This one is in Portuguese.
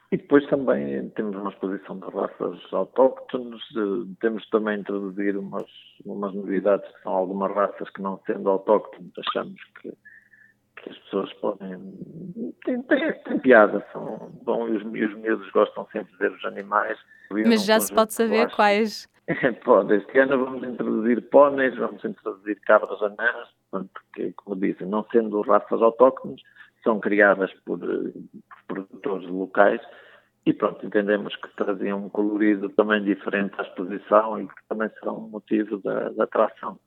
E depois também temos uma exposição de raças autóctones, temos também a introduzir umas novidades, que são algumas raças que, não sendo autóctones, achamos que as pessoas podem... Tem piada, são bom, e os miúdos gostam sempre de ver os animais. Mas Um já se conjunto pode que eu saber acho que quais. pode. Este ano vamos introduzir póneis, vamos introduzir cabras anãs, portanto, que, como disse, não sendo raças autóctones, são criadas por produtores locais e pronto, entendemos que traziam um colorido também diferente à exposição e que também serão um motivo da atração.